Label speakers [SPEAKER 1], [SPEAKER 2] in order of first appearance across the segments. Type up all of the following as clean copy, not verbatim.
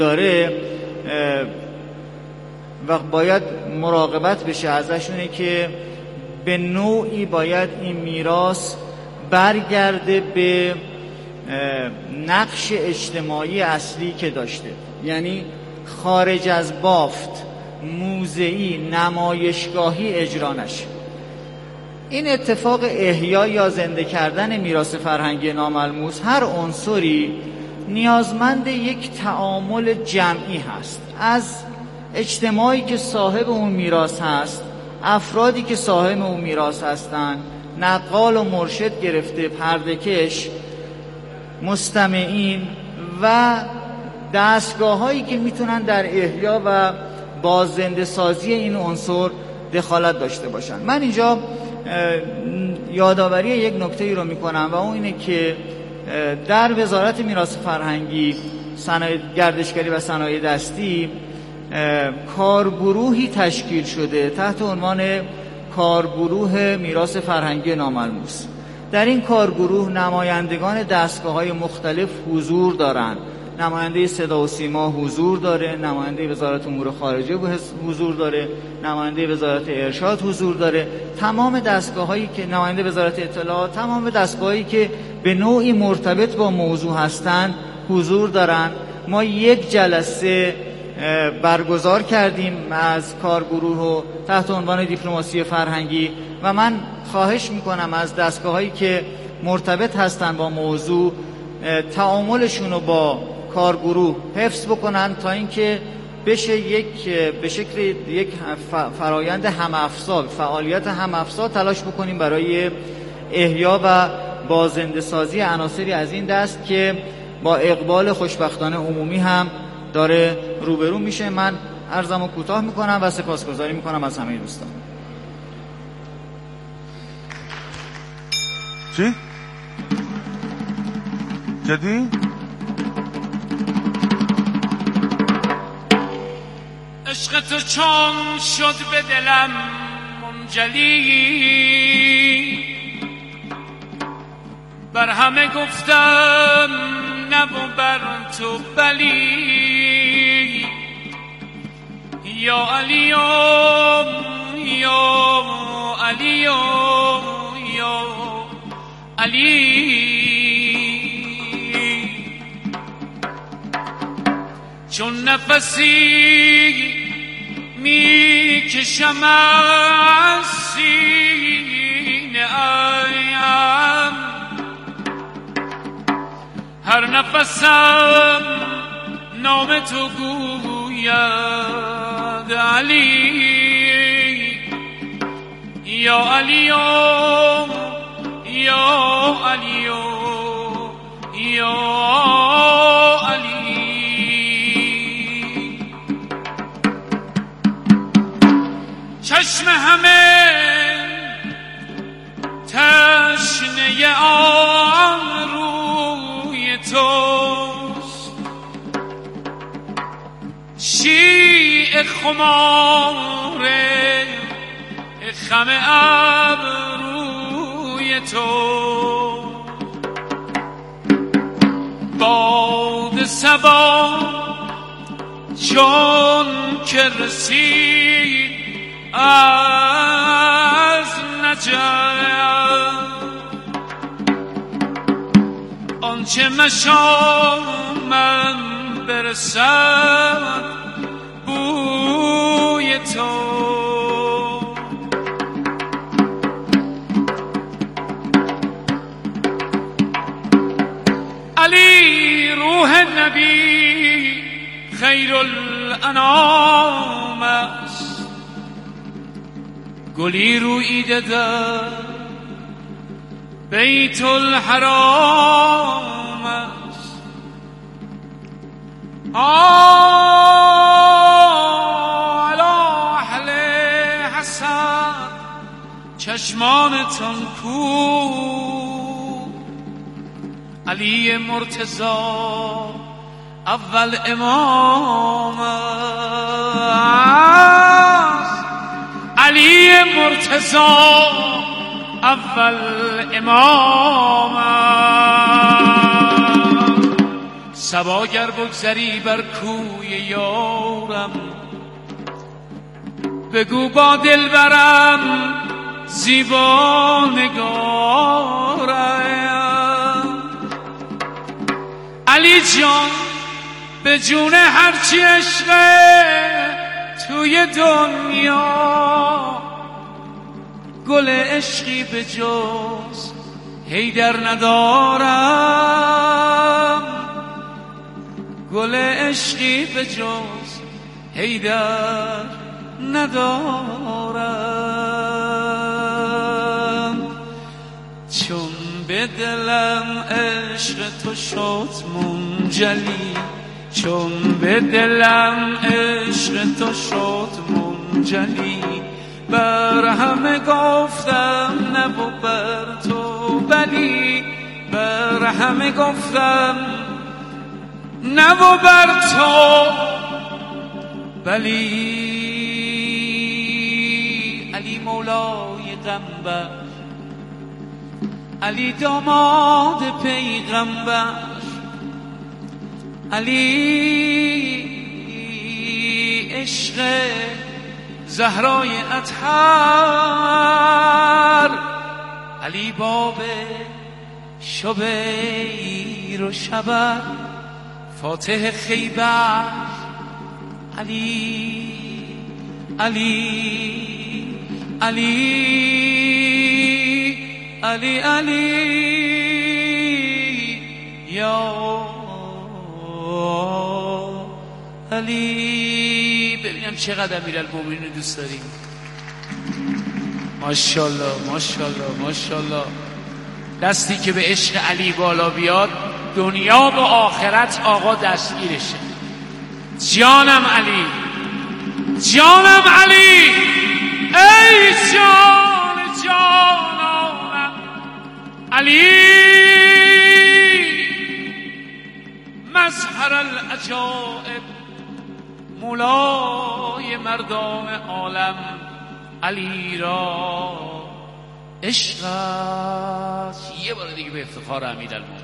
[SPEAKER 1] داره و باید مراقبت بشه ازشونه که به نوعی باید این میراث برگرده به نقش اجتماعی اصلی که داشته، یعنی خارج از بافت، موزه‌ای، نمایشگاهی اجرا نشه. این اتفاق احیا یا زنده کردن میراث فرهنگی ناملموس، هر عنصری نیازمند یک تعامل جمعی هست، از اجتماعی که صاحب اون میراث هست، افرادی که صاحب اون میراث هستن، نقال و مرشد گرفته، پردهکش، مستمعین و دستگاه‌هایی که میتونن در احیا و باززنده سازی این عنصر دخالت داشته باشن. من اینجا یادآوری یک نکته‌ای رو میکنم و اون اینه که در وزارت میراث فرهنگی، صنایع گردشگری و صنایع دستی کارگروهی تشکیل شده تحت عنوان کارگروه میراث فرهنگی ناملموس. در این کارگروه نمایندگان دستگاه‌های مختلف حضور دارند. نماینده صدا و سیما حضور داره، نماینده وزارت امور خارجه حضور داره، نماینده وزارت ارشاد حضور داره، تمام دستگاه‌هایی که نماینده وزارت اطلاعات، تمام دستگاه‌هایی که به نوعی مرتبط با موضوع هستند حضور دارن. ما یک جلسه برگزار کردیم از کارگروه و تحت عنوان دیپلماسی فرهنگی و من خواهش میکنم از دستگاه‌هایی که مرتبط هستن با موضوع تعاملشون رو با کارگروه حفظ بکنن تا اینکه بشه به شکل یک فرایند هم‌افزا، فعالیت هم‌افزا تلاش بکنیم برای احیا و باززنده سازی عناصری از این دست که با اقبال خوشبختانه عمومی هم داره روبرو میشه. من عرضمو کوتاه میکنم و سپاسگزاری میکنم از همه دوستان.
[SPEAKER 2] چی؟ جدی؟
[SPEAKER 3] عشق تو چون شد به دلم منجلی، بر همه گفتم نه و بر تو بلی. یا علی یا علی یا علی، چون نفسی میکشم از سینه ام، هر نفسم نام تو گوید علی. یا علی یا علی یا علی. چشم همه تشنه آن روی توست، شیء خمار خم ابروی تو. باد صبا چون که رسید از نجف، آنچه مشامم برسد بوی تو. علی روح نبی خیر الانام است، گلی روییده در بیت الحرام است. علی اهل حسن چشمانتان کو، علی مرتضی اول امام است. علی مرتضی اول امام است. صبا گر بگذری بر کوی یارم، بگو با دلبرم زیبا نگارم. علی جان به جون هرچی عشقه توی دنیا، گل عشقی به جز حیدر ندارم، گل عشقی به جز حیدر ندارم. چون به دلم عشق تو شد منجلی، چون به دلم عشق تو شد منجلی، بر همه گفتم نه و بر تو بلی، بر همه گفتم نه و بر تو بلی. علی مولای غمبر، علی داماد پیغمبر، علی عشق زهرای اطهر، علی باب شبیر و شبر، فاتح خیبر، علی علی علی علی علی یا علی. ببینم چقدر امیرالمومنین رو دوست داریم. ماشاءالله ماشاءالله ماشاءالله. دستی که به عشق علی بالا بیاد دنیا و آخرت آقا دستگیرشه. جانم علی، جانم علی، ای جان جانانم علی، مظهر العجائب، مولای مردان عالم، علی را عشق است. یه بار دیگه به افتخار امیرالمومنین.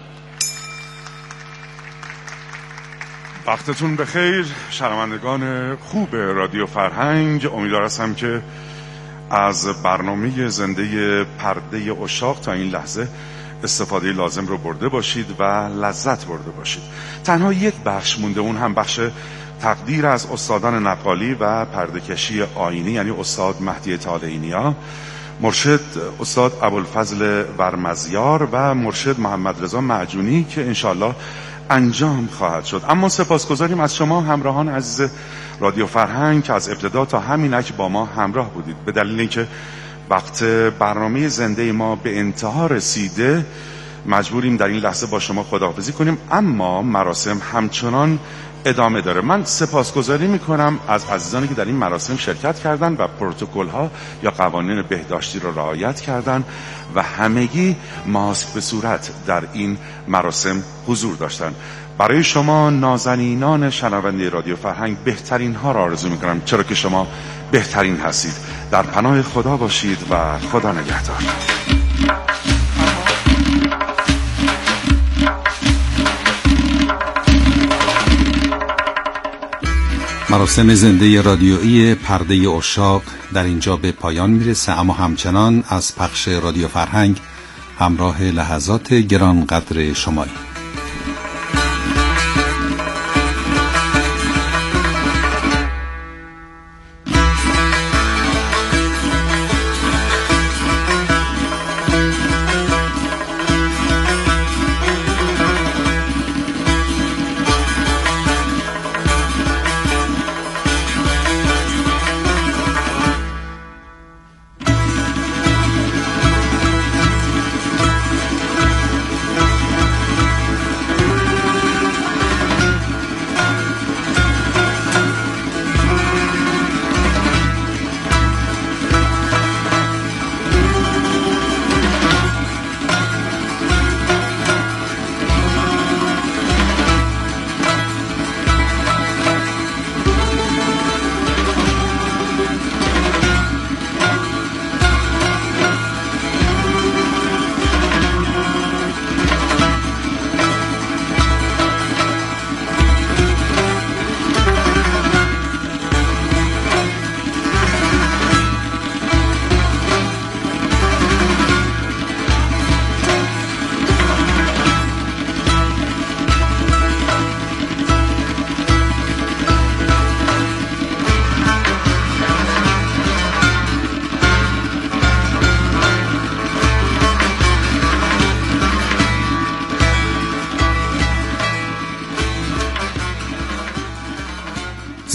[SPEAKER 2] وقتتون بخیر شنوندگان خوب رادیو فرهنگ. امیدوار هستم که از برنامه زنده پرده عشاق تا این لحظه استفاده لازم رو برده باشید و لذت برده باشید. تنها یک بخش مونده، اون هم بخش تقدیر از استادان نقالی و پرده‌کشی آیینی، یعنی استاد مهدی طالعینیا، مرشد استاد ابوالفضل ورمزیار و مرشد محمد رضا معجونی که انشالله انجام خواهد شد. اما سپاسگزاریم از شما همراهان عزیز رادیو فرهنگ که از ابتدا تا همینک با ما همراه بودید. به دلیل اینکه وقت برنامه زنده ما به انتها رسیده مجبوریم در این لحظه با شما خداحافظی کنیم، اما مراسم همچنان ادامه داره. من سپاسگزاری میکنم از عزیزانی که در این مراسم شرکت کردن و پروتکل ها یا قوانین بهداشتی رو رعایت کردن و همگی ماسک به صورت در این مراسم حضور داشتن. برای شما نازنینان شنونده رادیو فرهنگ بهترین ها را آرزو میکنم، چرا که شما بهترین هستید. در پناه خدا باشید و خدا نگهدار.
[SPEAKER 4] مراسم زنده رادیویی پرده عشاق در اینجا به پایان میرسه، اما همچنان از پخش رادیو فرهنگ همراه لحظات گرانقدر شمایی.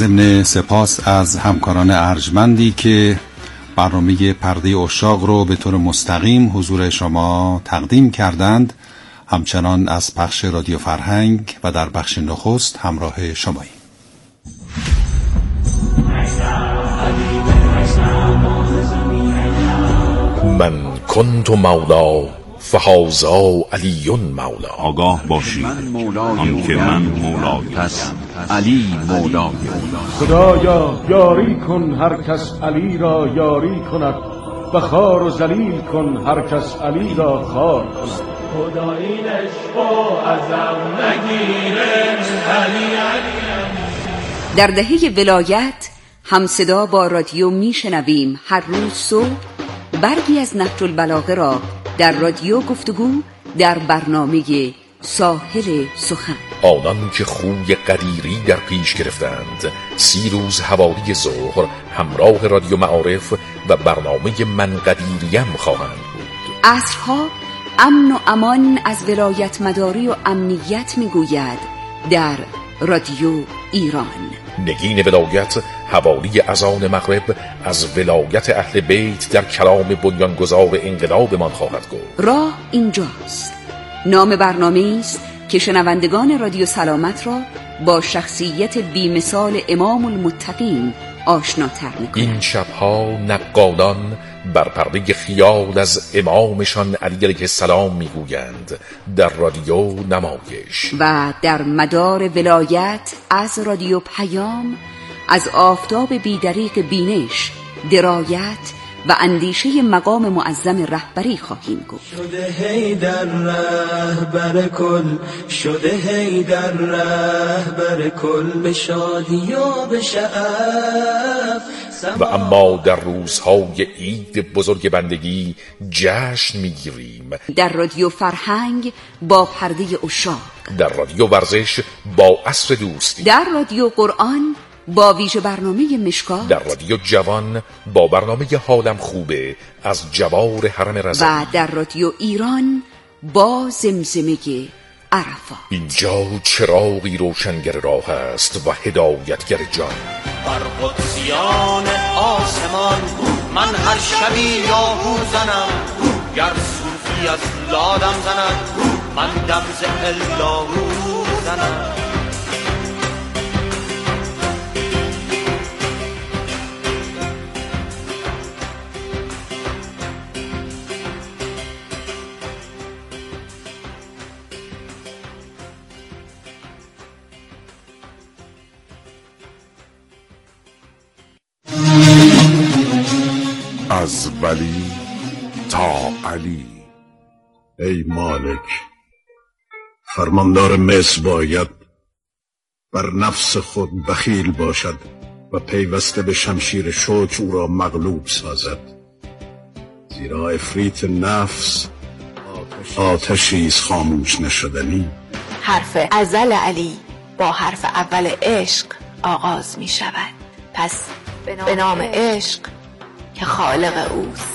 [SPEAKER 4] ضمن سپاس از همکاران ارجمندی که برنامه پرده عشاق رو به طور مستقیم حضور شما تقدیم کردند، همچنان از پخش رادیو فرهنگ و در بخش نخست همراه شماییم.
[SPEAKER 5] من کنت مولا فهذا علی مولا.
[SPEAKER 6] آگاه باشید آنکه من مولای است، علی مولای.
[SPEAKER 7] خدایا یاری کن هر کس علی را یاری کند و خار و ذلیل کن هر کس علی را خار کند.
[SPEAKER 3] خدا این عشقو ازم نگیره علی علی.
[SPEAKER 8] در دهه ولایت همصدا با رادیو میشنویم هر روز صبح برگی از نهج البلاغه را در رادیو گفتگو در برنامه ساحل سخن.
[SPEAKER 5] آنان که خوی قدیری در پیش گرفتند 30 روز حوالی ظهر همراه رادیو معارف و برنامه من قدیریم خواهند بود.
[SPEAKER 8] عصرها امن و امان از ولایت مداری و امنیت میگوید در رادیو ایران.
[SPEAKER 5] نگین ولایت حوالی اذان مغرب از ولایت اهل بیت در کلام بنیانگذار انقلابمان خواهد گفت.
[SPEAKER 8] راه اینجاست. نام برنامه است که شنوندگان رادیو سلامت را با شخصیت بی‌مثال امام المتقین آشناتر می‌کند.
[SPEAKER 5] این شبها نقادان بر پرده خیال از امامشان علی علیه السلام میگویند در رادیو نمایش.
[SPEAKER 8] و در مدار ولایت از رادیو پیام از آفتاب بیدریق بینش، درایت و اندیشه مقام معظم رهبری خواهیم گفت.
[SPEAKER 9] شده حیدر رهبر کل، شده حیدر رهبر کل، به شادی و به شعف.
[SPEAKER 5] و اما در روزهای عید بزرگ بندگی جشن میگیریم
[SPEAKER 8] در رادیو فرهنگ با پرده عشاق،
[SPEAKER 5] در رادیو ورزش با عصر دوستی،
[SPEAKER 8] در رادیو قرآن با ویژه برنامه مشکات،
[SPEAKER 5] در رادیو جوان با برنامه حالم خوبه از جوار حرم رضا،
[SPEAKER 8] و در رادیو ایران با زمزمه عرفات.
[SPEAKER 5] اینجا چراغی روشنگر راه است و هدایتگر جان.
[SPEAKER 10] بر قدسیان آسمان من هر شبی یاهو زنم، گر صوفی از لادم زند من دم ز اللهو زنم.
[SPEAKER 2] از ولی تا علی.
[SPEAKER 11] ای مالک، فرماندار مصر باید بر نفس خود بخیل باشد و پیوسته به شمشیر شوک او را مغلوب سازد، زیرا عفریت نفس آتشی است خاموش نشدنی.
[SPEAKER 12] حرف ازل علی با حرف اول عشق آغاز می شود، پس به نام عشق که خالق اوست.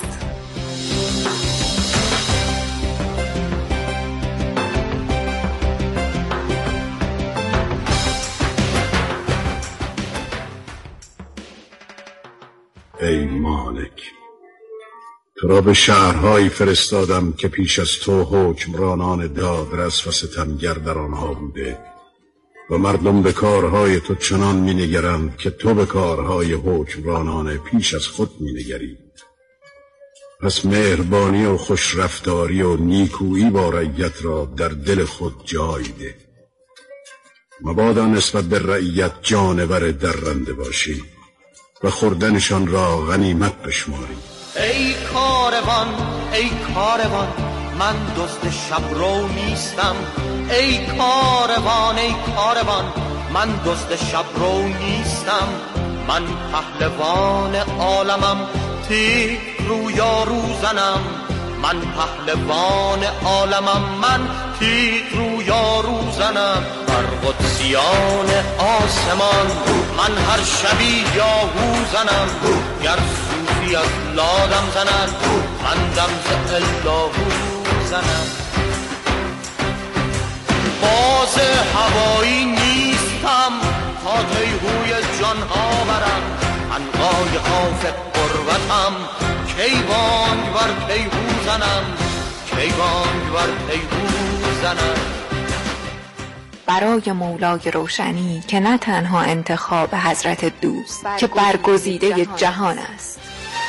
[SPEAKER 11] ای مالک، تو را به شهرهایی فرستادم که پیش از تو حکمرانان دادرس و ستمگر در آنها بوده و مردم به کارهای تو چنان می نگرند که تو به کارهای حکمرانان پیش از خود می نگری. پس مهربانی و خوشرفتاری و نیکویی با رعیت را در دل خود جای ده. مبادا نسبت به رعیت جانور درنده باشی و خوردنشان را غنیمت بشماری.
[SPEAKER 10] ای کاروان ای کاروان من دزد شبرو نیستم، ای کاروان ای کاروان من دزد شبرو نیستم، من پهلوان عالمم تیغ رویارو زنم، من پهلوان عالمم من تیغ رویارو زنم. بر قدسیان آسمان من هر شبی یاهو زنم، گر صوفی از لادم زند من دم ز اللهو زنم. باز هوایی نیستم تا تیهوی جانها برم عنقای خاف قربتم کیوان بر تیهو زنم کیوان بر تیهو زنم.
[SPEAKER 12] برای مولای روشنی که نه تنها انتخاب حضرت دوست که برگزیده جهان است.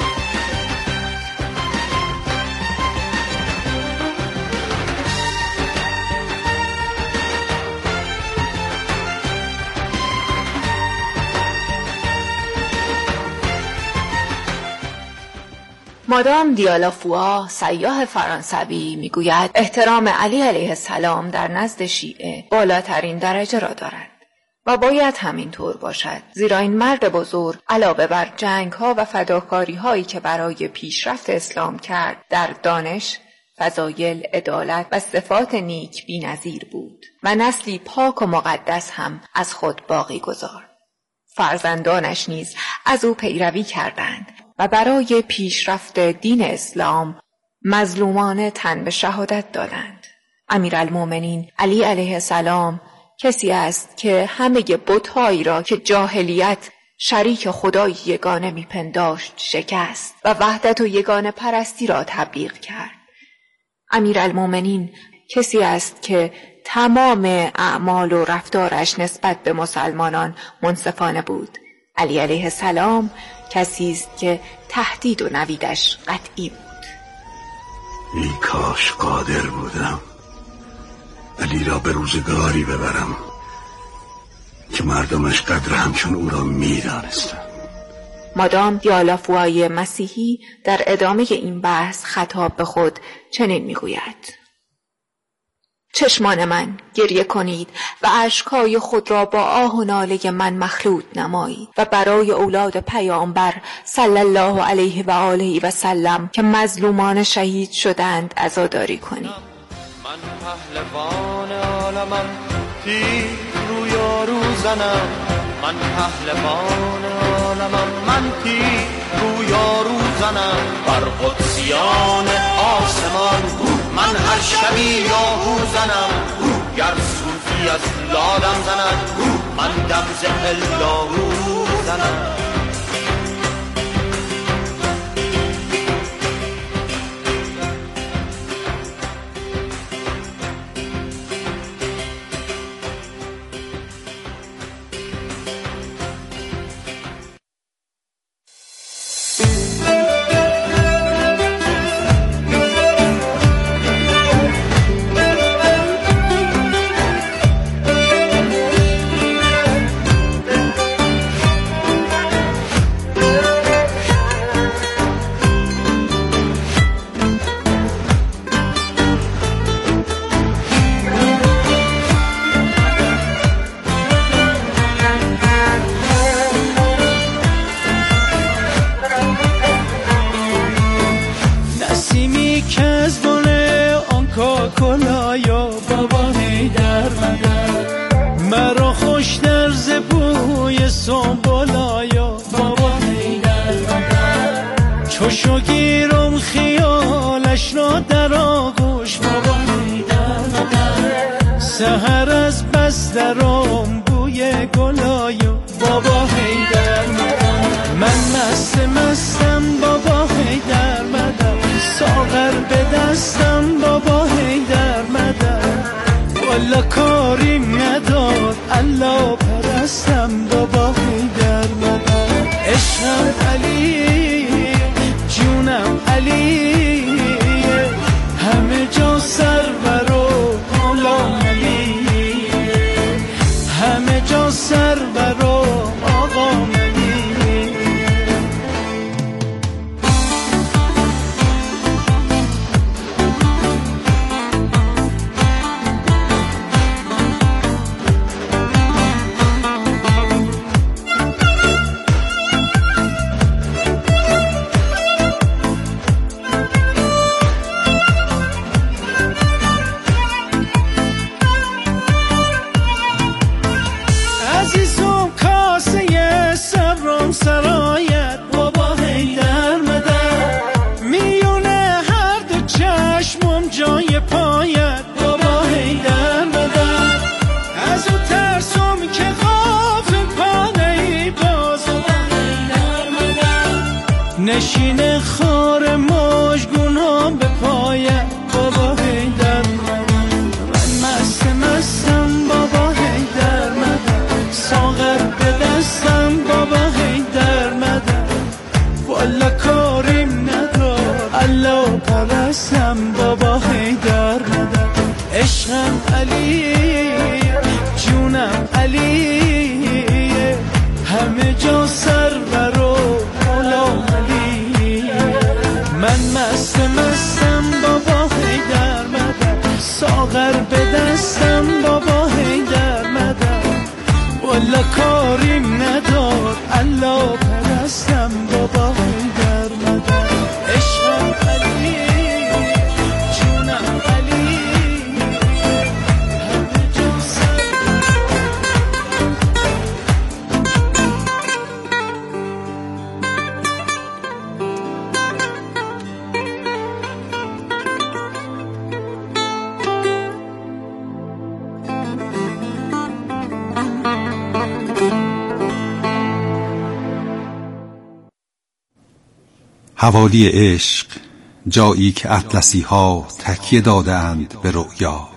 [SPEAKER 12] مادام دیالافوا سیاح فرانسوی میگوید احترام علی علیه السلام در نزد شیعه بالاترین درجه را دارد و باید همینطور باشد، زیرا این مرد بزرگ علاوه بر جنگ‌ها و فداکاری‌هایی که برای پیشرفت اسلام کرد در دانش، فضایل، عدالت و صفات نیک بی‌نظیر بود و نسلی پاک و مقدس هم از خود باقی گذارد. فرزندانش نیز از او پیروی کردند و برای پیشرفت دین اسلام مظلومانه تن به شهادت دادند. امیرالمومنین علی علیه السلام کسی است که همه بت‌هایی را که جاهلیت شریک خدای یگانه میپنداشت شکست و وحدت و یگانه پرستی را تبلیغ کرد. امیرالمومنین کسی است که تمام اعمال و رفتارش نسبت به مسلمانان منصفانه بود. علی علیه السلام کسی است که تهدید و نویدش قطعی بود.
[SPEAKER 11] ای کاش قادر بودم علی را به روزگاری ببرم که مردمش قدر همچون او را می‌دانستند.
[SPEAKER 12] مادام دیالافوای مسیحی در ادامه این بحث خطاب به خود چنین میگوید: چشمان من گریه کنید و اشک‌های خود را با آه و ناله من مخلوط نمایید و برای اولاد پیامبر صلی الله علیه و آله و سلم که مظلومان شهید شدند عزاداری کنید.
[SPEAKER 10] من پهلوان عالمم تیر رو یارو زنم، من پهلوان عالمم من تیر رو یارو زنم، بر قدسیان آسمان من هر شبی یاهو زنم، گر صوفی از لادم زند من دم ز اللهو زنم.
[SPEAKER 13] سحر از بس درام بوی گلایو بابا حیدر من مستم بابا حیدر مدم ساغر به دستم بابا حیدر مدم والا کاریم نداد الله پرستم بابا حیدر مدم عشقم علی جونم علی همه جا سرور و غلام علی همه جا سرور و آقا علی. نشین خار مژگونم به پای بابا حیدر من مستم بابا حیدر مدد ساغر به دستم بابا حیدر مدد والا کاریم ندار الله پرستم بابا حیدر مدد عشقم علی جونم علی همه جا سرور و غلام علی من مستم بابا حیدر مدد ساغر به دستم بابا حیدر مدد والا کاریم ندار الله پرستم بابا حیدر مدد عشقم علی جونم علی همه جا
[SPEAKER 4] حوالی عشق، جایی که اطلسی ها تکیه دادند به رؤیا.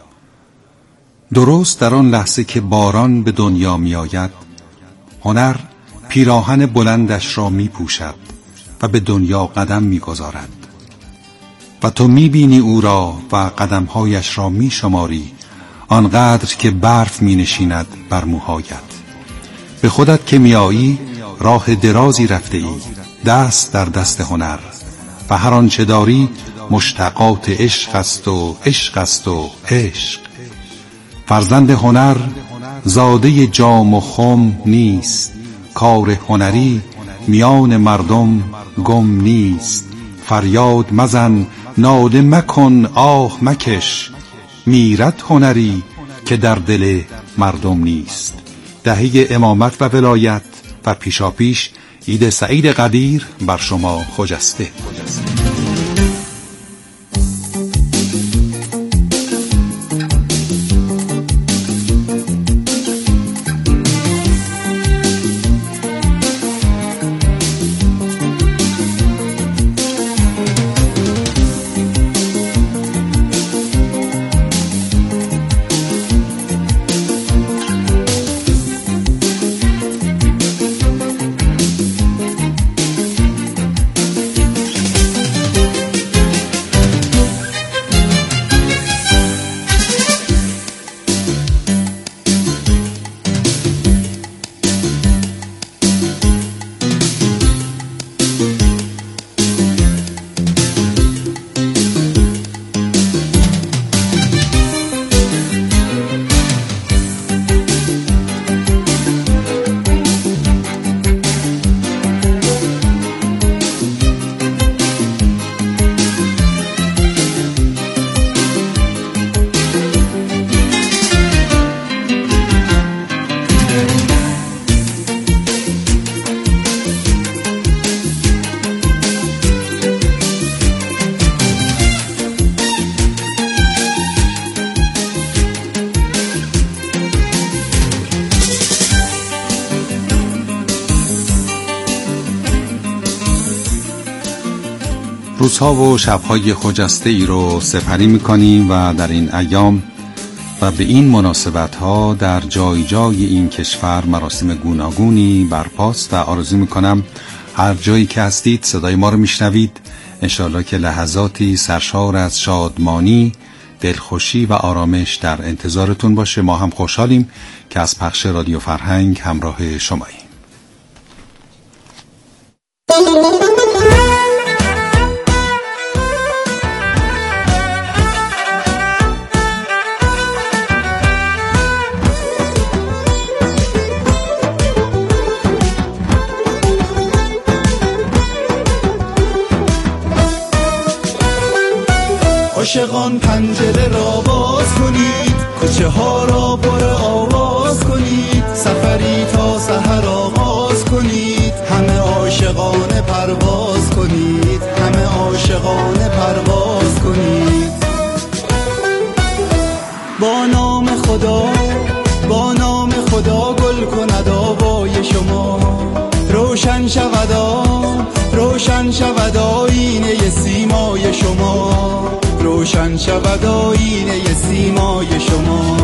[SPEAKER 4] درست در آن لحظه که باران به دنیا می آید، هنر پیراهن بلندش را می پوشد و به دنیا قدم می گذارد و تو می بینی او را و قدمهایش را می شماری، آنقدر که برف می نشیند بر موهایت. به خودت که می آیی راه درازی رفته ای، دست در دست هنر، و هر آنچه داری مشتقات عشق است و عشق است و عشق. فرزند هنر زاده جام و خم نیست، کار هنری میان مردم گم نیست. فریاد مزن ناله مکن آه مکش، میرد هنری که در دل مردم نیست. دهه امامت و ولایت و پیشاپیش عید سعید قدیر بر شما خجسته. روزها و شبهای خجسته ای رو سپری میکنیم و در این ایام و به این مناسبت ها در جای جای این کشور مراسم گوناگونی برپاست و آرزو میکنم هر جایی که هستید صدای ما رو میشنوید انشالله که لحظاتی سرشار از شادمانی، دلخوشی و آرامش در انتظارتون باشه. ما هم خوشحالیم که از پخش رادیو فرهنگ همراه شماییم.
[SPEAKER 9] عاشقان پنجره را باز کنید، کوچه ها را پر آواز کنید، سفری تا سحر آغاز کنید، همه عاشقانه پرواز کنید، همه عاشقانه پرواز کنید. با نام خدا، با نام خدا گل کند آوای شما، روشن شود روشن روشن شود آینه سیمای شما، روشن شود آینه سیمای شما.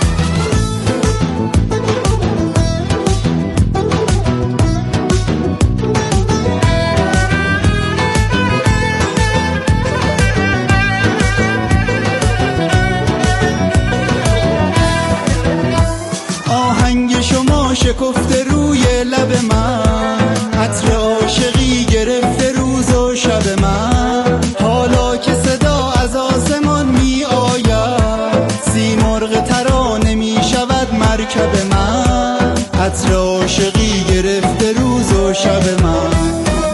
[SPEAKER 9] آهنگ شما شکفته روی لب من، عطر عاشقی گرفته روز و شب من. حالا که صدا از آسمان می آید، سیمرغ ترانه می شود مرکب من. عطر عاشقی گرفته روز و شب من.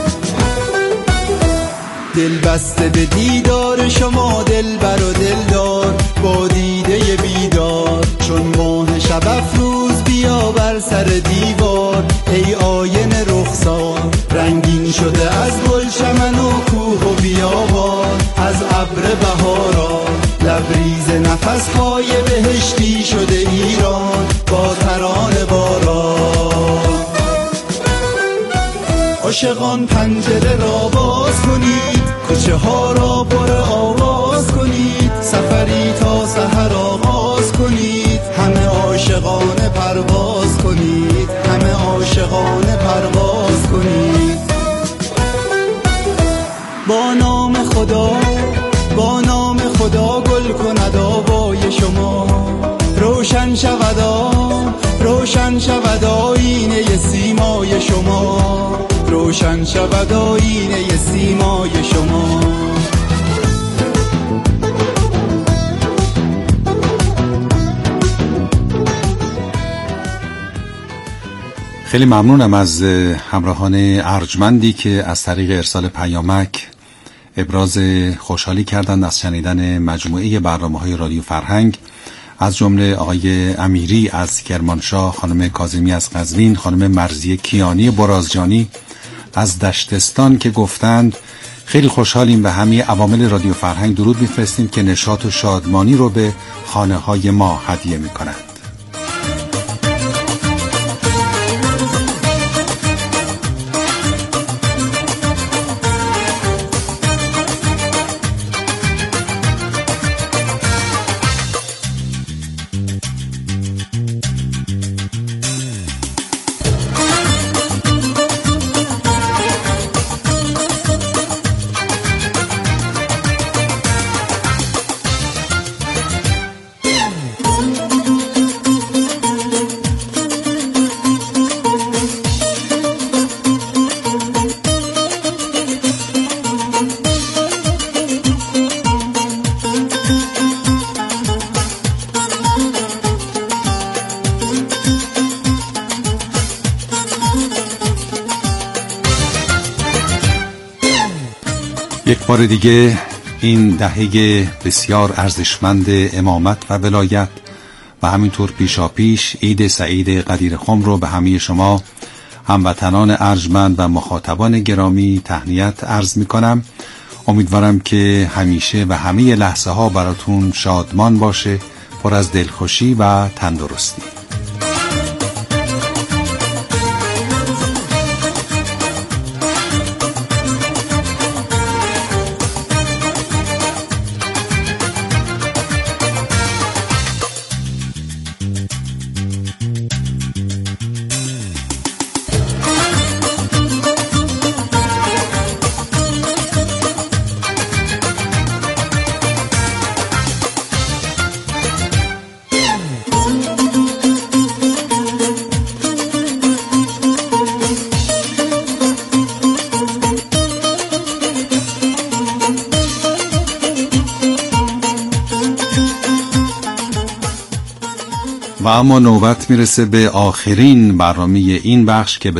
[SPEAKER 9] دل بسته به دیدار شما دلبر و دلدار، با دیده بیدار چون ماه شب افروز بیا بر سر دیوار. ای آینه رخسار رنگین شده از گل چمن و کوه و بیابان، از ابر بهارا لبریز نفس‌های بهشتی شده ایران با ترانه باران. عاشقان پنجره را باز کنید، کوچه ها را پر آواز کنید، سفری تا سحر آغاز کنید، همه عاشقانه پرواز کنید، همه عاشقانه پرواز کنید. با نام خدا، با نام خدا گل کند آوای شما. روشن شود روشن شود آینه سیمای شما، روشن شود آینه سیمای شما.
[SPEAKER 4] خیلی ممنونم از همراهان ارجمندی که از طریق ارسال پیامک ابراز خوشحالی کردند از شنیدن مجموعه برنامه‌های رادیو فرهنگ، از جمله آقای امیری از کرمانشاه، خانم کاظمی از قزوین، خانم مرضیه کیانی برازجانی از دشتستان که گفتند خیلی خوشحالیم به همه عوامل رادیو فرهنگ درود میفرستیم که نشاط و شادمانی رو به خانه های ما هدیه میکنند. یک بار دیگه این دهه بسیار ارزشمند امامت و ولایت و همینطور پیشاپیش عید سعید قدیر خم رو به همه شما هموطنان ارجمند و مخاطبان گرامی تهنیت عرض می کنم. امیدوارم که همیشه و همه لحظه ها براتون شادمان باشه، پر از دلخوشی و تندرستی. و اما نوبت میرسه به آخرین برنامه این بخش که به